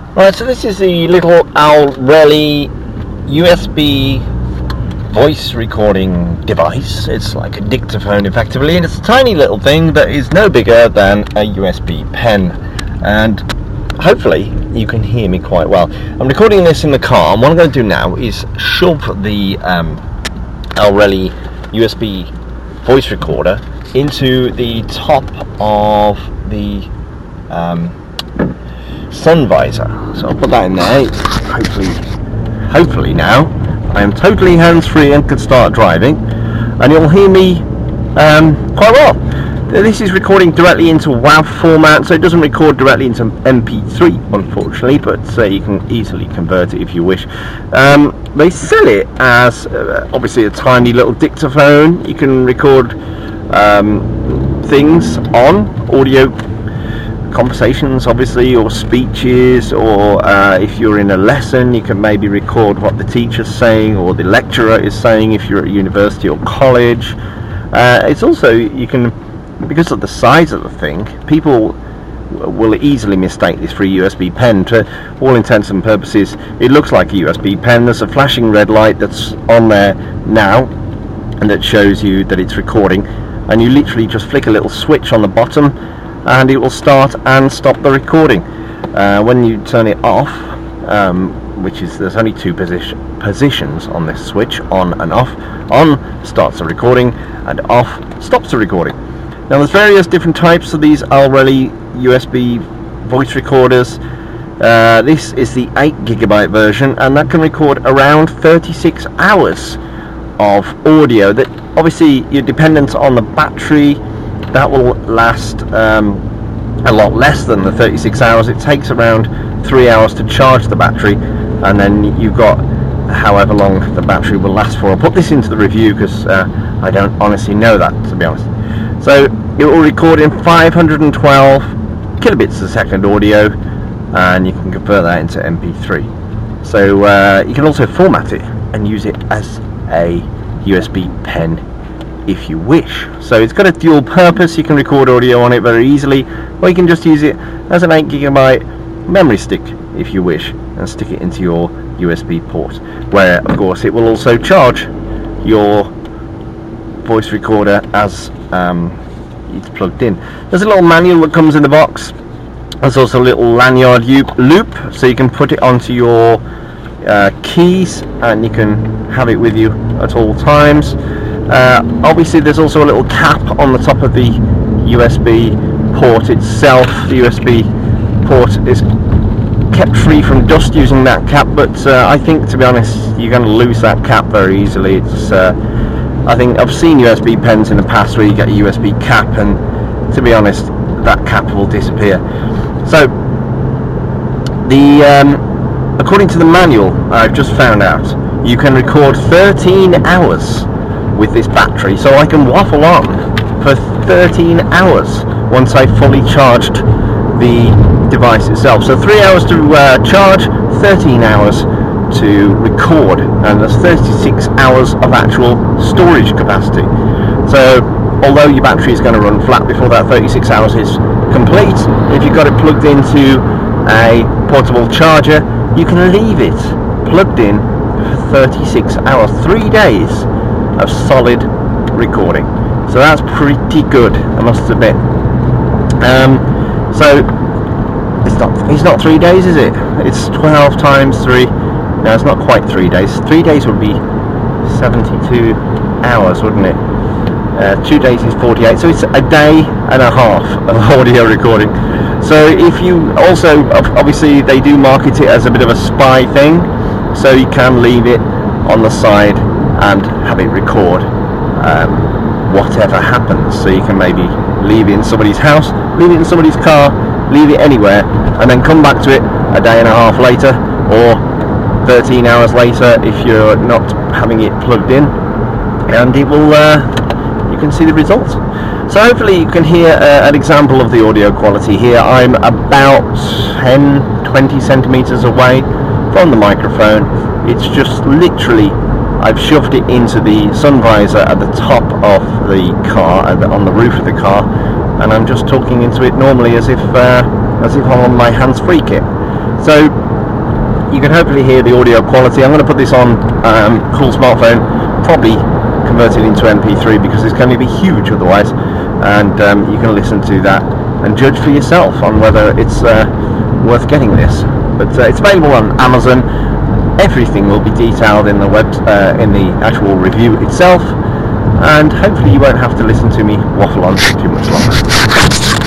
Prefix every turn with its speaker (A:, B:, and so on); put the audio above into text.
A: Right, so this is the little Alrelli USB voice recording device. It's like a dictaphone effectively, and it's a tiny little thing that is no bigger than a USB pen, and hopefully you can hear me quite well. I'm recording this in the car, and what I'm going to do now is shove the Alrelli USB voice recorder into the top of the sun visor. So I'll put that in there. Hopefully now I am totally hands-free and can start driving, and you'll hear me quite well. This is recording directly into WAV format, so it doesn't record directly into MP3 unfortunately, but you can easily convert it if you wish. They sell it as obviously a tiny little dictaphone. You can record things on audio, conversations obviously, or speeches, or if you're in a lesson you can maybe record what the teacher's saying or the lecturer is saying if you're at university or college. It's also, you can, because of the size of the thing, people will easily mistake this for a USB pen. To all intents and purposes it looks like a USB pen. There's a flashing red light that's on there now and that shows you that it's recording, and you literally just flick a little switch on the bottom and it will start and stop the recording. When you turn it off, which is, there's only two positions on this switch, on and off. On starts the recording and off stops the recording. Now there's various different types of these Alrelli USB voice recorders. This is the 8GB version, and that can record around 36 hours of audio. That obviously you're dependent on the battery. That will last a lot less than the 36 hours. It takes around 3 hours to charge the battery, and then you've got however long the battery will last for. I'll put this into the review because I don't honestly know that, to be honest. So it will record in 512 kilobits a second audio, and you can convert that into MP3. So you can also format it and use it as a USB pen if you wish. So it's got a dual purpose. You can record audio on it very easily, or you can just use it as an 8GB memory stick if you wish, and stick it into your USB port, where of course it will also charge your voice recorder as it's plugged in. There's a little manual that comes in the box. There's also a little lanyard loop, so you can put it onto your keys and you can have it with you at all times. Obviously there's also a little cap on the top of the USB port itself. The USB port is kept free from dust using that cap, but I think, to be honest, you're going to lose that cap very easily. It's I think I've seen USB pens in the past where you get a USB cap, and to be honest, that cap will disappear. So according to the manual, I've just found out you can record 13 hours with this battery, so I can waffle on for 13 hours once I've fully charged the device itself. So 3 hours to charge, 13 hours to record, and there's 36 hours of actual storage capacity. So although your battery is going to run flat before that 36 hours is complete, if you've got it plugged into a portable charger, you can leave it plugged in for 36 hours, 3 days of solid recording. So that's pretty good, I must admit. So it's not 3 days, is it? It's 12 times 3. No, it's not quite 3 days. 3 days would be 72 hours, wouldn't it? 2 days is 48, so it's a day and a half of audio recording. So if you also, obviously they do market it as a bit of a spy thing, so you can leave it on the side and have it record whatever happens. So you can maybe leave it in somebody's house, leave it in somebody's car, leave it anywhere, and then come back to it a day and a half later, or 13 hours later if you're not having it plugged in, and it will you can see the results. So hopefully you can hear an example of the audio quality here. I'm about 10-20 centimeters away from the microphone. It's just literally, I've shoved it into the sun visor at the top of the car, on the roof of the car, and I'm just talking into it normally as if I'm on my hands-free kit. So you can hopefully hear the audio quality. I'm going to put this on Cool Smartphone, probably convert it into MP3 because it's going to be huge otherwise, and you can listen to that and judge for yourself on whether it's worth getting this. But it's available on Amazon. Everything will be detailed in the in the actual review itself, and hopefully you won't have to listen to me waffle on too much longer.